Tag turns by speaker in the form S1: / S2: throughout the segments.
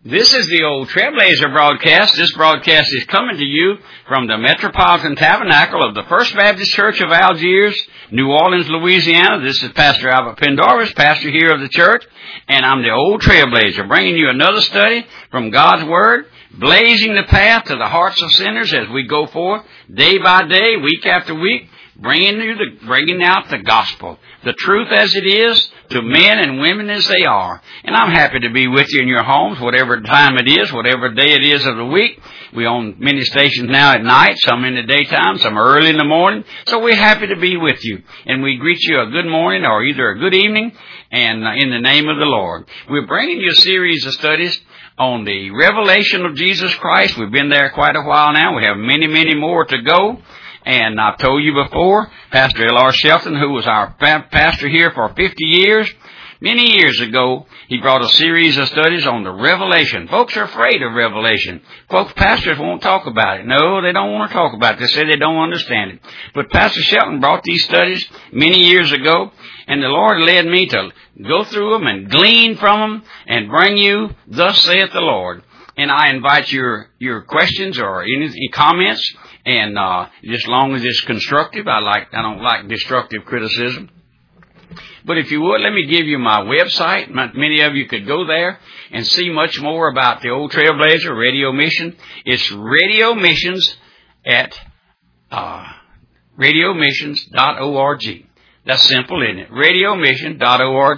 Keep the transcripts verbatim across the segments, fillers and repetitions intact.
S1: This is the old Trailblazer broadcast. This broadcast is coming to you from the Metropolitan Tabernacle of the First Baptist Church of Algiers, New Orleans, Louisiana. This is Pastor Albert Pendarvis, pastor here of the church, and I'm the old Trailblazer, bringing you another study from God's Word, blazing the path to the hearts of sinners as we go forth day by day, week after week, bringing you the, bringing out the gospel, the truth as it is, to men and women as they are. And I'm happy to be with you in your homes, whatever time it is, whatever day it is of the week. We own many stations now at night, some in the daytime, some early in the morning. So we're happy to be with you. And we greet you a good morning or either a good evening, and in the name of the Lord. We're bringing you a series of studies on the revelation of Jesus Christ. We've been there quite a while now. We have many, many more to go. And I've told you before, Pastor L R Shelton, who was our pastor here for fifty years, many years ago, he brought a series of studies on the revelation. Folks are afraid of revelation. Folks, pastors won't talk about it. No, they don't want to talk about it. They say they don't understand it. But Pastor Shelton brought these studies many years ago, and the Lord led me to go through them and glean from them and bring you, thus saith the Lord. And I invite your, your questions or any, any comments. And uh just as long as it's constructive, I like I don't like destructive criticism. But if you would, let me give you my website. Many of you could go there and see much more about the old Trailblazer Radio Mission. It's Radio Missions at uh radio missions dot org. That's simple, isn't it? radio mission dot org.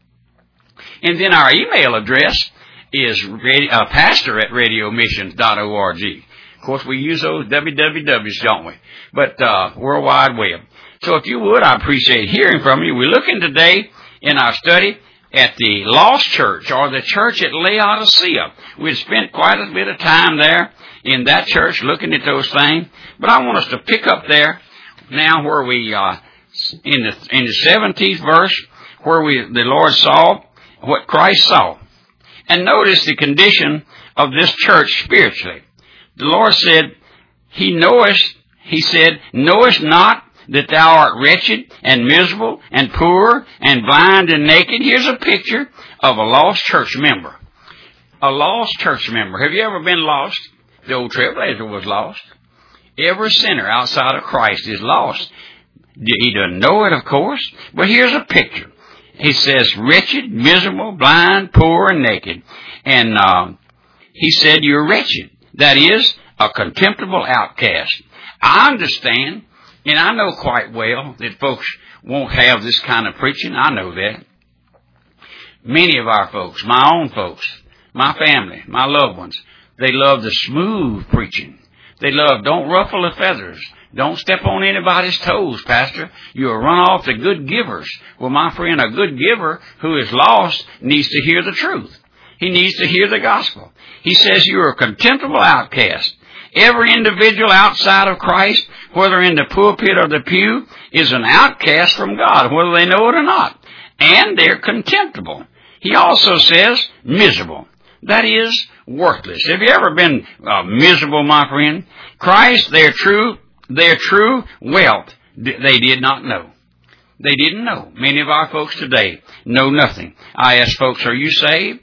S1: And then our email address is radio, uh, pastor at radio missions dot org. Of course, we use those W W Ws, don't we? But uh World Wide Web. So if you would, I appreciate hearing from you. We're looking today in our study at the lost church, or the church at Laodicea. We've spent quite a bit of time there in that church looking at those things. But I want us to pick up there now where we, uh in the in the seventeenth verse, where we the Lord saw what Christ saw. And notice the condition of this church spiritually. The Lord said, He knoweth, He said, knowest not that thou art wretched and miserable and poor and blind and naked? Here's a picture of a lost church member. A lost church member. Have you ever been lost? The old Trailblazer was lost. Every sinner outside of Christ is lost. He doesn't know it, of course, but here's a picture. He says, wretched, miserable, blind, poor, and naked. And uh, he said, you're wretched. That is, a contemptible outcast. I understand, and I know quite well that folks won't have this kind of preaching. I know that. Many of our folks, my own folks, my family, my loved ones, they love the smooth preaching. They love, don't ruffle the feathers. Don't step on anybody's toes, Pastor. You'll run off the good givers. Well, my friend, a good giver who is lost needs to hear the truth. He needs to hear the gospel. He says you're a contemptible outcast. Every individual outside of Christ, whether in the pulpit or the pew, is an outcast from God, whether they know it or not. And they're contemptible. He also says miserable. That is worthless. Have you ever been uh, miserable, my friend? Christ, their true, their true wealth, they did not know. They didn't know. Many of our folks today know nothing. I ask folks, are you saved?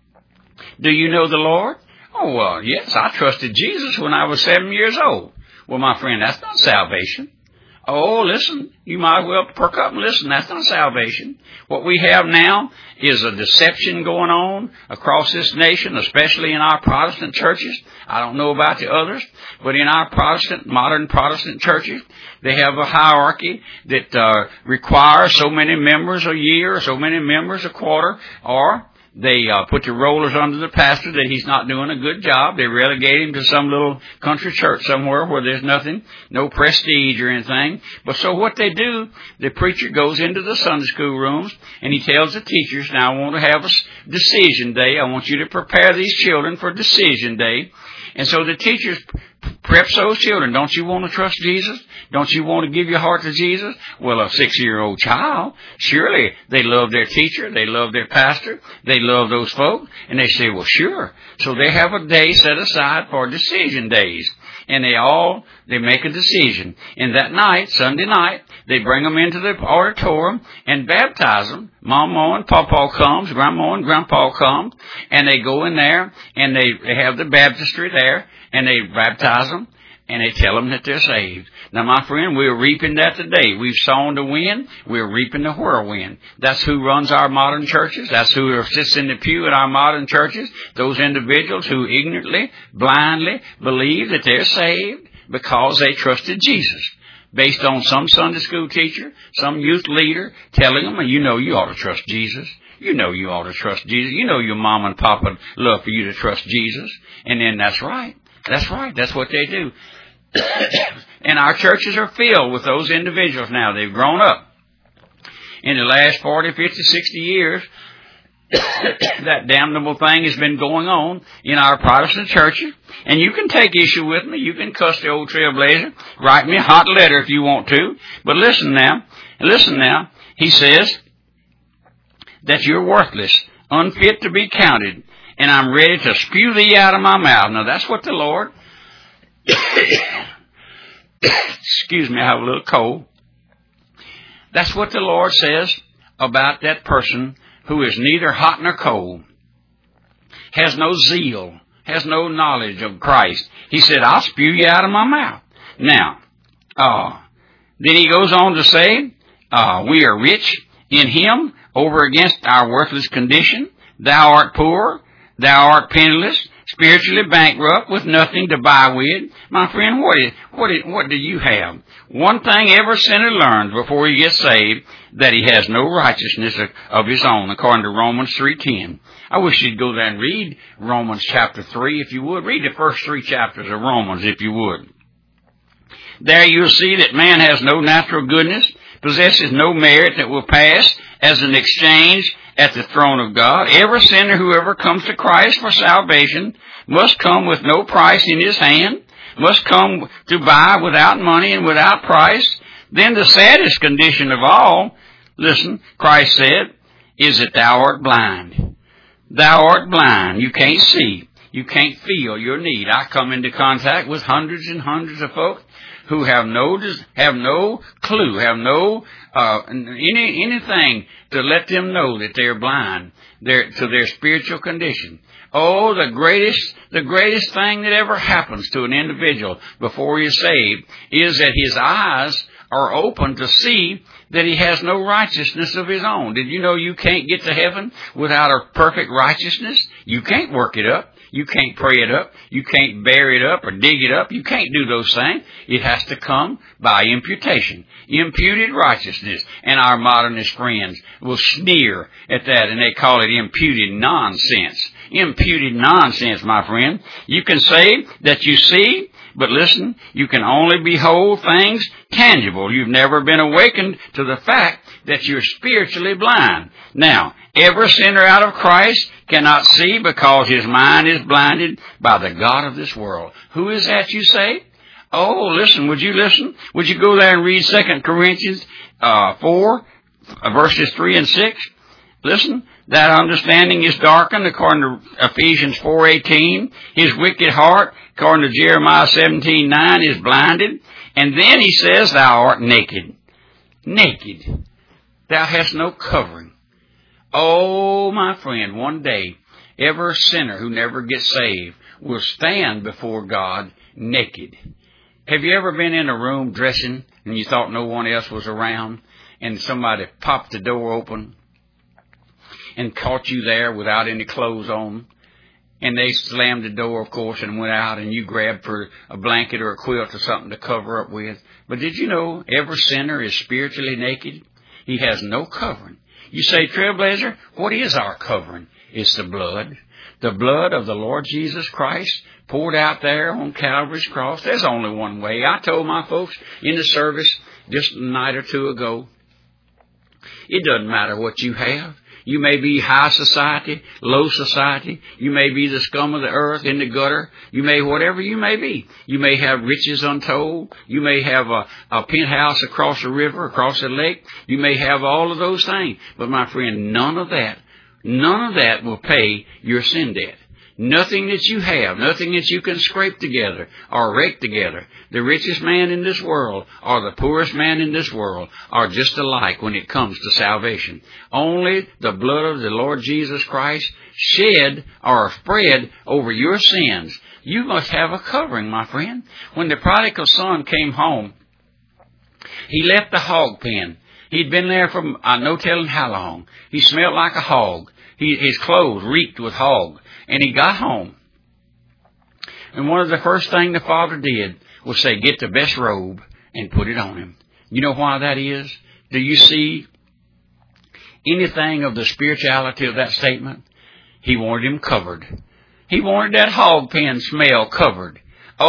S1: Do you know the Lord? Oh, well, yes, I trusted Jesus when I was seven years old. Well, my friend, that's not salvation. Oh, listen, you might well perk up and listen. That's not salvation. What we have now is a deception going on across this nation, especially in our Protestant churches. I don't know about the others, but in our Protestant, modern Protestant churches, they have a hierarchy that uh, requires so many members a year, or so many members a quarter, or they uh, put the rollers under the pastor that he's not doing a good job. They relegate him to some little country church somewhere where there's nothing, no prestige or anything. But so what they do, the preacher goes into the Sunday school rooms and he tells the teachers, now I want to have a decision day. I want you to prepare these children for decision day. And so the teachers preps those children. Don't you want to trust Jesus? Don't you want to give your heart to Jesus? Well, a six-year-old child, surely they love their teacher. They love their pastor. They love those folk. And they say, well, sure. So they have a day set aside for decision days. And they all, they make a decision. And that night, Sunday night, they bring them into the auditorium and baptize them. Mama and Papa comes, Grandma and Grandpa come, and they go in there, and they, they have the baptistry there, and they baptize them, and they tell them that they're saved. Now, my friend, we're reaping that today. We've sown the wind. We're reaping the whirlwind. That's who runs our modern churches. That's who sits in the pew in our modern churches. Those individuals who ignorantly, blindly believe that they're saved because they trusted Jesus, based on some Sunday school teacher, some youth leader telling them, you know you ought to trust Jesus. You know you ought to trust Jesus. You know your mom and papa love for you to trust Jesus. And then that's right. That's right. That's what they do. And our churches are filled with those individuals now. They've grown up. In the last forty, fifty, sixty years, that damnable thing has been going on in our Protestant churches. And you can take issue with me. You can cuss the old trailblazer. Write me a hot letter if you want to. But listen now. Listen now. He says that you're worthless, unfit to be counted, and I'm ready to spew thee out of my mouth. Now, that's what the Lord... Excuse me, I have a little cold. That's what the Lord says about that person who is neither hot nor cold, has no zeal, has no knowledge of Christ. He said, I'll spew you out of my mouth. Now, uh, then he goes on to say, uh, we are rich in him over against our worthless condition. Thou art poor, thou art penniless, spiritually bankrupt, with nothing to buy with. My friend, what is, what is, what do you have? One thing every sinner learns before he gets saved, that he has no righteousness of, of his own, according to Romans three ten. I wish you'd go there and read Romans chapter three, if you would. Read the first three chapters of Romans, if you would. There you'll see that man has no natural goodness, possesses no merit that will pass as an exchange at the throne of God. Every sinner who ever comes to Christ for salvation must come with no price in his hand, must come to buy without money and without price. Then the saddest condition of all, listen, Christ said, is that thou art blind. Thou art blind. You can't see. You can't feel your need. I come into contact with hundreds and hundreds of folks who have no have no clue, have no uh, any anything to let them know that they're blind, their to their spiritual condition. Oh, the greatest the greatest thing that ever happens to an individual before he's saved is that his eyes are open to see that he has no righteousness of his own. Did you know you can't get to heaven without a perfect righteousness? You can't work it up. You can't pray it up. You can't bury it up or dig it up. You can't do those things. It has to come by imputation. Imputed righteousness. And our modernist friends will sneer at that, and they call it imputed nonsense. Imputed nonsense, my friend. You can say that you see, but listen, you can only behold things tangible. You've never been awakened to the fact that you're spiritually blind. Now, every sinner out of Christ cannot see because his mind is blinded by the God of this world. Who is that, you say? Oh, listen, would you listen? Would you go there and read Second Corinthians uh, four, verses three and six? Listen, that understanding is darkened, according to Ephesians four eighteen. His wicked heart, according to Jeremiah seventeen nine, is blinded. And then he says, thou art naked. Naked. Thou hast no covering. Oh, my friend, one day, every sinner who never gets saved will stand before God naked. Have you ever been in a room dressing and you thought no one else was around, and somebody popped the door open and caught you there without any clothes on, and they slammed the door, of course, and went out, and you grabbed for a blanket or a quilt or something to cover up with? But did you know every sinner is spiritually naked? He has no covering. You say, Trailblazer, what is our covering? It's the blood. The blood of the Lord Jesus Christ poured out there on Calvary's cross. There's only one way. I told my folks in the service just a night or two ago, it doesn't matter what you have. You may be high society, low society. You may be the scum of the earth, in the gutter. You may, whatever you may be. You may have riches untold. You may have a, a penthouse across the river, across the lake. You may have all of those things. But my friend, none of that, none of that will pay your sin debt. Nothing that you have, nothing that you can scrape together or rake together. The richest man in this world or the poorest man in this world are just alike when it comes to salvation. Only the blood of the Lord Jesus Christ shed or spread over your sins. You must have a covering, my friend. When the prodigal son came home, he left the hog pen. He'd been there for uh, no telling how long. He smelled like a hog. He, his clothes reeked with hog. And he got home. And one of the first things the father did was say, get the best robe and put it on him. You know why that is? Do you see anything of the spirituality of that statement? He wanted him covered. He wanted that hog pen smell covered.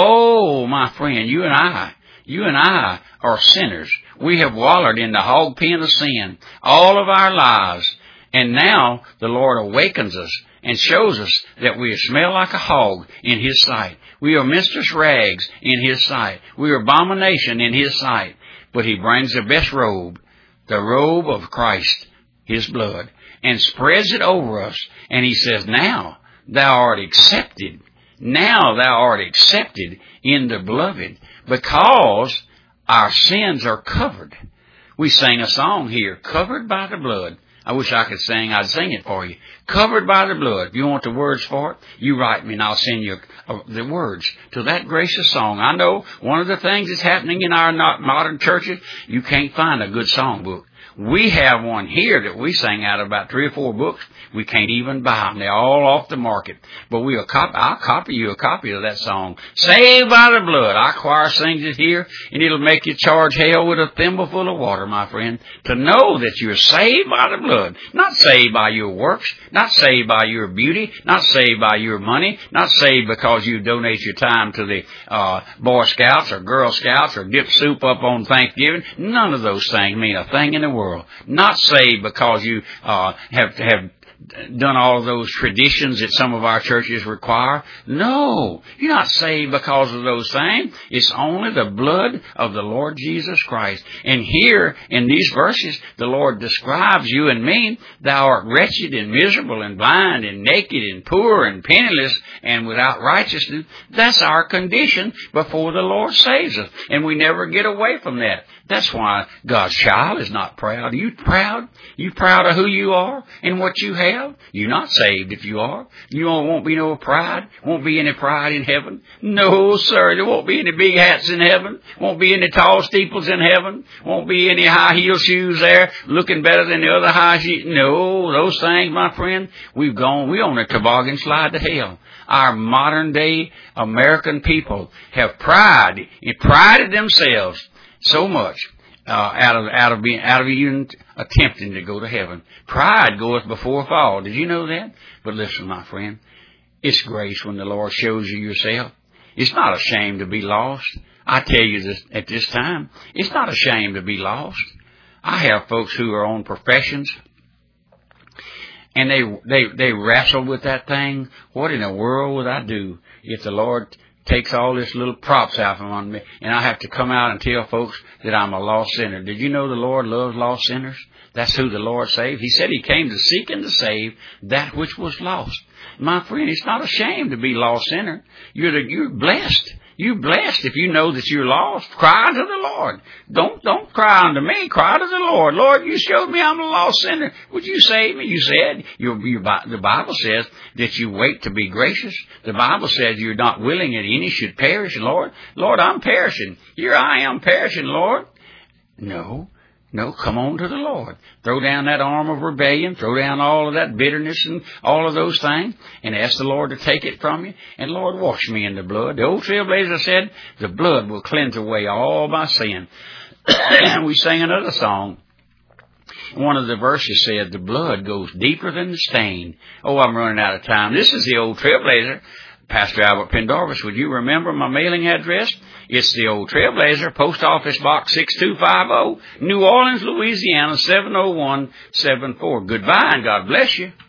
S1: Oh, my friend, you and I, you and I are sinners. We have wallowed in the hog pen of sin all of our lives. And now the Lord awakens us and shows us that we smell like a hog in His sight. We are mistress rags in His sight. We are abomination in His sight. But He brings the best robe, the robe of Christ, His blood, and spreads it over us. And He says, now thou art accepted. Now thou art accepted in the beloved, because our sins are covered. We sang a song here, covered by the blood. I wish I could sing. I'd sing it for you. Covered by the blood. If you want the words for it, you write me and I'll send you uh, the words to that gracious song. I know one of the things that's happening in our modern churches, you can't find a good songbook. We have one here that we sang out of about three or four books. We can't even buy them. They're all off the market. But we'll copy, I'll copy you a copy of that song. Saved by the blood. Our choir sings it here, and it'll make you charge hell with a thimbleful of water, my friend, to know that you're saved by the blood. Not saved by your works, not saved by your beauty, not saved by your money, not saved because you donate your time to the uh Boy Scouts or Girl Scouts or dip soup up on Thanksgiving. None of those things mean a thing in the world. Not saved because you uh have have done all of those traditions that some of our churches require. No, you're not saved because of those things. It's only the blood of the Lord Jesus Christ. And here in these verses, the Lord describes you and me. Thou art wretched and miserable and blind and naked and poor and penniless and without righteousness. That's our condition before the Lord saves us. And we never get away from that. That's why God's child is not proud. Are you proud? You proud of who you are and what you have? You're not saved if you are. You won't be no pride. Won't be any pride in heaven. No, sir. There won't be any big hats in heaven. Won't be any tall steeples in heaven. Won't be any high heel shoes there looking better than the other high shoes. No, those things, my friend, we've gone, we're on a toboggan slide to hell. Our modern day American people have pride, prided themselves so much uh, out of out of being out of even attempting to go to heaven. Pride goeth before a fall. Did you know that? But listen, my friend, it's grace when the Lord shows you yourself. It's not a shame to be lost. I tell you this at this time, it's not a shame to be lost. I have folks who are on professions, and they they they wrestle with that thing. What in the world would I do if the Lord takes all this little props out from on me, and I have to come out and tell folks that I'm a lost sinner? Did you know the Lord loves lost sinners? That's who the Lord saved. He said He came to seek and to save that which was lost. My friend, it's not a shame to be a lost sinner. You're the, you're blessed. You're blessed if you know that you're lost. Cry unto the Lord. Don't don't cry unto me. Cry to the Lord. Lord, you showed me I'm a lost sinner. Would you save me? You said. Your, your, the Bible says that you wait to be gracious. The Bible says you're not willing that any should perish. Lord, Lord, I'm perishing. Here I am perishing, Lord. No. No, come on to the Lord. Throw down that arm of rebellion. Throw down all of that bitterness and all of those things. And ask the Lord to take it from you. And Lord, wash me in the blood. The old trailblazer said, the blood will cleanse away all my sin. And we sang another song. One of the verses said, the blood goes deeper than the stain. Oh, I'm running out of time. This is the old trailblazer. Pastor Albert Pendarvis, would you remember my mailing address? It's the old Trailblazer, Post Office Box six two five zero, New Orleans, Louisiana seven oh one seven four. Goodbye and God bless you.